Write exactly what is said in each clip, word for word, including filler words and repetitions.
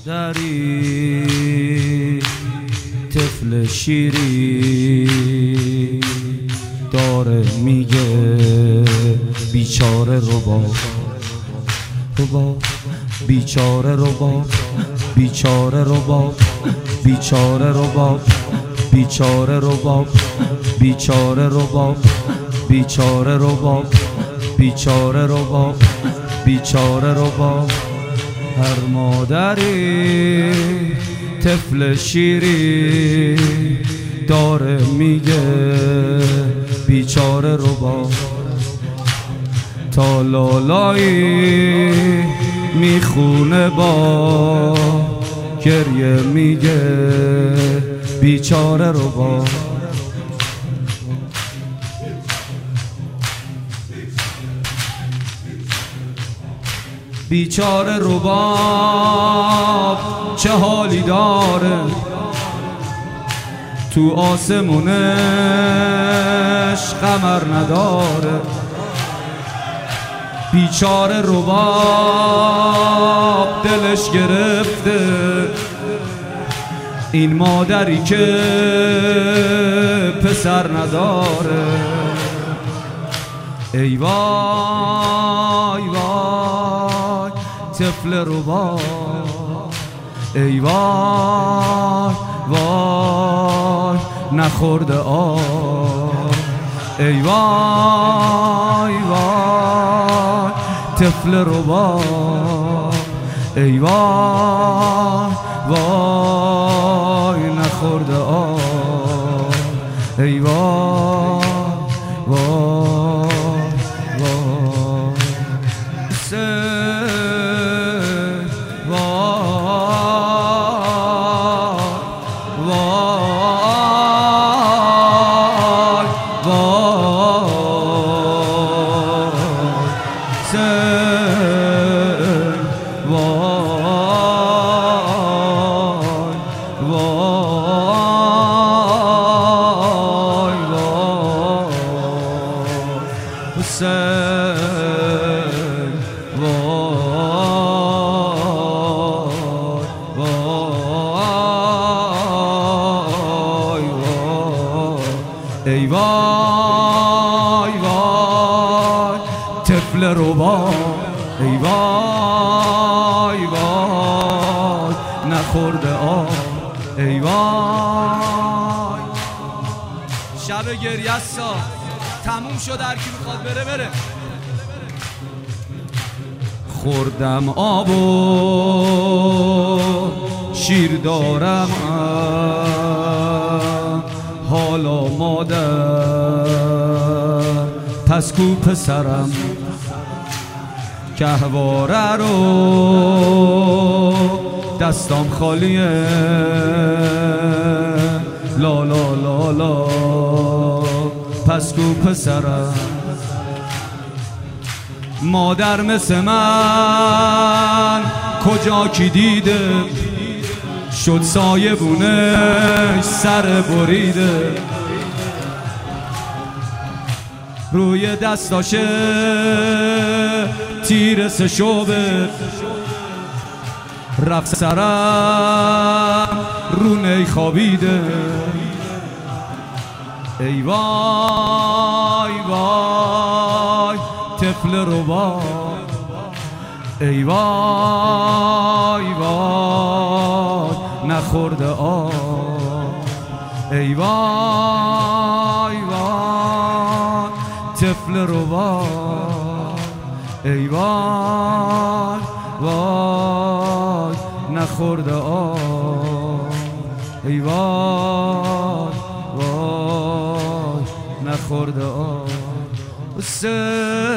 مادری طفل شیری داره میگه بیچاره رباب رباب بیچاره رباب بیچاره رباب بیچاره رباب بیچاره رباب بیچاره رباب بیچاره رباب بیچاره رباب بیچاره رباب هر مادری طفل شیری داره میگه بیچاره رباب تا لالایی میخونه با گریه میگه بیچاره رباب بیچاره رباب چه حالی داره تو آسمونش قمر نداره بیچاره رباب دلش گرفته این مادری که پسر نداره ای وای وای طفل رباب ای وای وای نخورده آب ای وای وای طفل رباب ای وای وای نخورده آب ای وای وای وای سه ای وای وای طفل رباب ای وای وای نخورده آب ای وای شب گریه سا تموم شد هر کی میخواد بره بره خوردم آب و شیر دارم حالا مادر پس کو پسرم گهواره رو دستام خالیه لا لا لا لا پس کو پسرم مادر مثل من کجا کی دیده شد سایه بونش سر بریده روی دستاشه تیر سه شعبه رفت سرم رونه خوابیده ای وای وای طفل رباب ای وای وای نخورده آب ای وای وای طفل رباب ای وای وای نخورده آب ای وای وای نخورده آب سه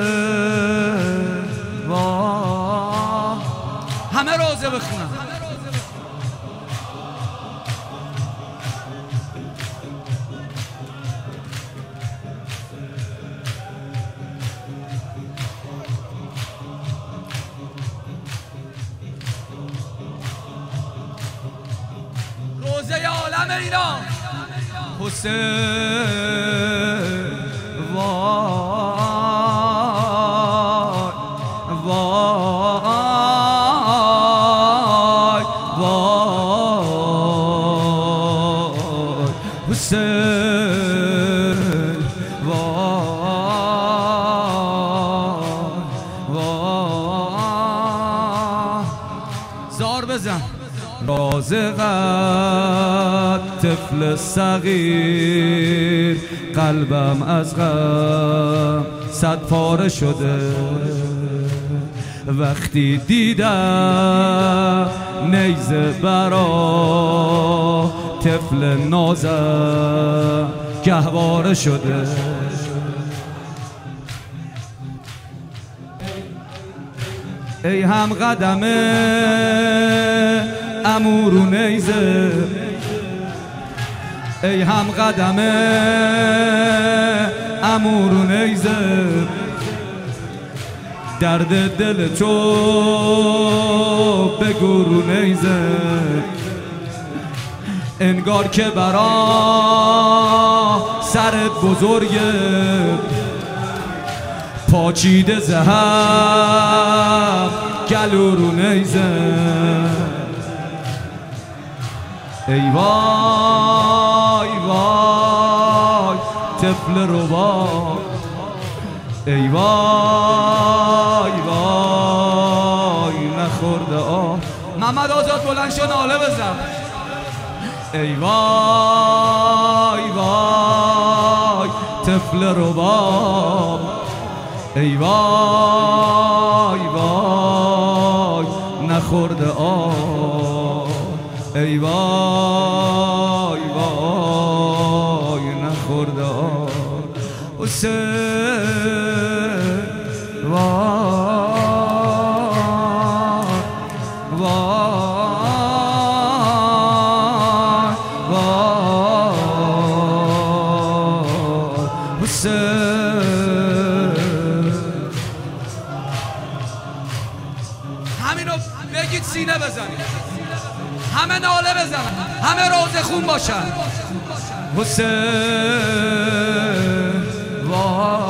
وای همه روزه بخونم روزه عالم ایران حسین وای وای زار بزن. رازقت طفل صغیر، قلبم از غم صد پاره شده. وقتی دیدم نیزه برا طفل نازم گهواره شده. ای هم قدم امور و نیزه، ای هم قدم امور و نیزه، درد دل تو بگو رو نیزه. انگار که برا سرت بزرگه، پاچیده زهم گلو رو نیزه. ای وای وای طفل ربا، ای وای وای نخورده آه. محمد آزاد بلند شو ناله بزن. ای وای وای طفل ربا، ای وای وای نخورده آه. ای وای وای نخورده آه. حسین وای وای وای حسین. همینو بگید سینه بزنید، همه ناله بزنن، همه روزه خون باشن. حسین وای